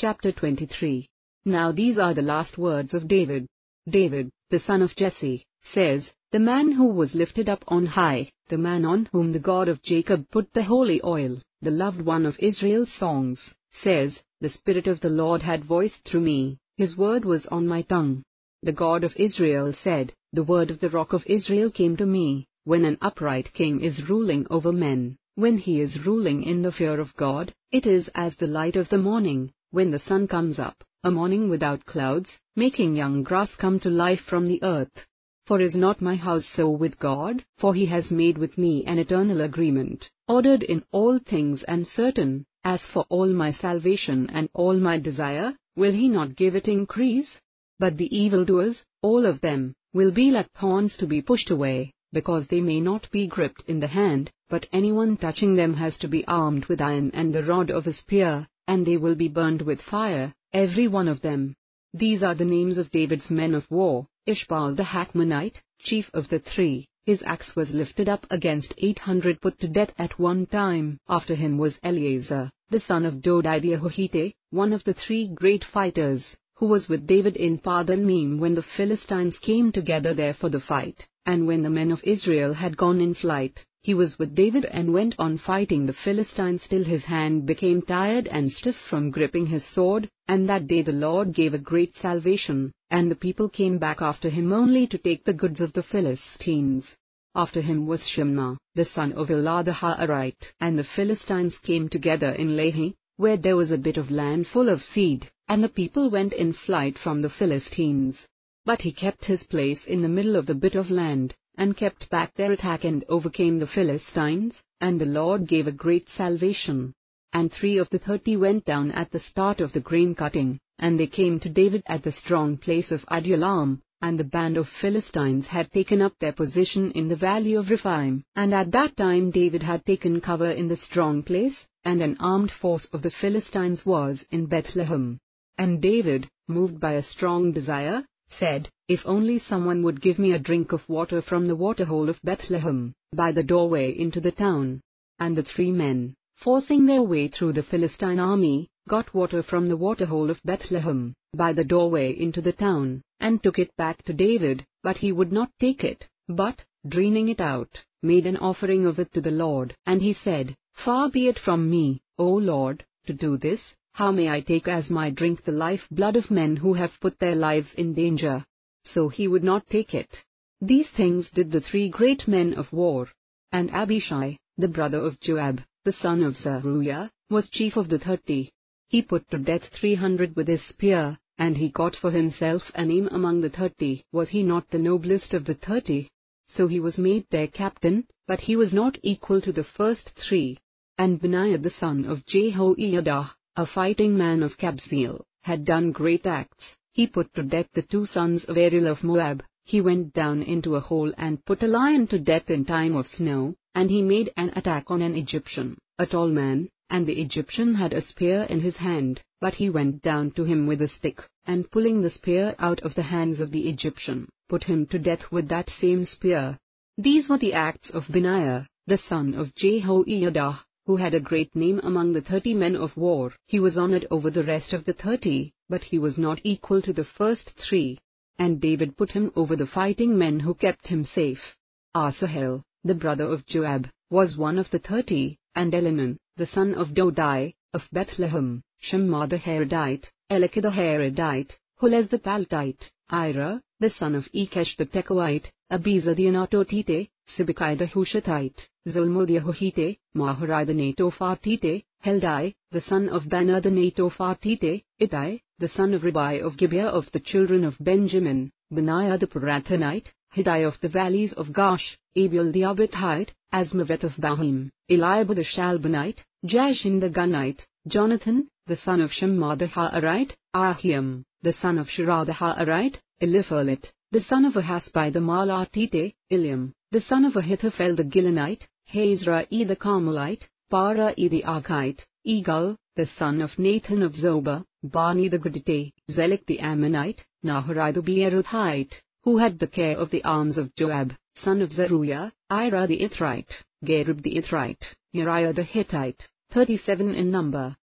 Chapter 23. Now these are the last words of David. David, the son of Jesse, says, the man who was lifted up on high, the man on whom the God of Jacob put the holy oil, the loved one of Israel's songs, says, the Spirit of the Lord had voiced through me, his word was on my tongue. The God of Israel said, the word of the Rock of Israel came to me, when an upright king is ruling over men, when he is ruling in the fear of God, it is as the light of the morning, when the sun comes up, a morning without clouds, making young grass come to life from the earth. For is not my house so with God? For he has made with me an eternal agreement, ordered in all things and certain. As for all my salvation and all my desire, will he not give it increase? But the evildoers, all of them, will be like thorns to be pushed away, because they may not be gripped in the hand, but anyone touching them has to be armed with iron and the rod of a spear, and they will be burned with fire, every one of them. These are the names of David's men of war. Ishbaal the Hakmonite, chief of the 3, his axe was lifted up against 800 put to death at one time. After him was Eleazar, the son of Dodai the Ahohite, one of the 3 great fighters, who was with David in Padan-Meam when the Philistines came together there for the fight, and when the men of Israel had gone in flight. He was with David and went on fighting the Philistines till his hand became tired and stiff from gripping his sword, and that day the Lord gave a great salvation, and the people came back after him only to take the goods of the Philistines. After him was Shimma, the son of Elah the Haarite, and the Philistines came together in Lehi, where there was a bit of land full of seed, and the people went in flight from the Philistines. But he kept his place in the middle of the bit of land, and kept back their attack and overcame the Philistines, and the Lord gave a great salvation. And 3 of the 30 went down at the start of the grain cutting, and they came to David at the strong place of Adullam, and the band of Philistines had taken up their position in the valley of Rephaim, and at that time David had taken cover in the strong place, and an armed force of the Philistines was in Bethlehem. And David, moved by a strong desire, said, if only someone would give me a drink of water from the waterhole of Bethlehem, by the doorway into the town. And the 3 men, forcing their way through the Philistine army, got water from the waterhole of Bethlehem, by the doorway into the town, and took it back to David, but he would not take it, but, draining it out, made an offering of it to the Lord. And he said, far be it from me, O Lord, to do this. How may I take as my drink the life-blood of men who have put their lives in danger? So he would not take it. These things did the 3 great men of war. And Abishai, the brother of Joab, the son of Zeruiah, was chief of the 30. He put to death 300 with his spear, and he got for himself a name among the 30. Was he not the noblest of the 30? So he was made their captain, but he was not equal to the first 3. And Benaiah the son of Jehoiada, a fighting man of Kabzeel, had done great acts. He put to death the 2 sons of Ariel of Moab. He went down into a hole and put a lion to death in time of snow, and he made an attack on an Egyptian, a tall man, and the Egyptian had a spear in his hand, but he went down to him with a stick, and pulling the spear out of the hands of the Egyptian, put him to death with that same spear. These were the acts of Benaiah, the son of Jehoiada, who had a great name among the 30 men of war. He was honored over the rest of the 30, but he was not equal to the first 3. And David put him over the fighting men who kept him safe. Asahel, the brother of Joab, was one of the 30, and Elhanan, the son of Dodai, of Bethlehem, Shimma the Harodite, Eliki the Harodite, Hulez the Paltite, Ira, the son of Ikesh the Tekoite, Abiezer the Anatotite, Sibekai the Hushathite, Zalmo the Ahohite, Maharai the Netophatite, Heldai, the son of Banner the Netophatite, Ittai, the son of Ribai of Gibeah of the children of Benjamin, Benaiah the Pirathonite, Hiddai of the valleys of Gaash, Abiel the Abithite, Asmaveth of Bahim, Eliab the Shalbonite, Jashin the Gunite, Jonathan, the son of Shimma the Haarite, Ahiam, the son of Shirah the Haarite, Eliphalet, the son of Ahasbai the Maalatite, Iliam, the son of Ahithophel the Gilonite, Hazrai the Carmelite, Parai the Archite, Egal, the son of Nathan of Zobah, Bani the Gittite, Zelek the Ammonite, Naharai the Beerothite, who had the care of the arms of Joab, son of Zeruiah, Ira the Ithrite, Gareb the Ithrite, Uriah the Hittite, 37 in number.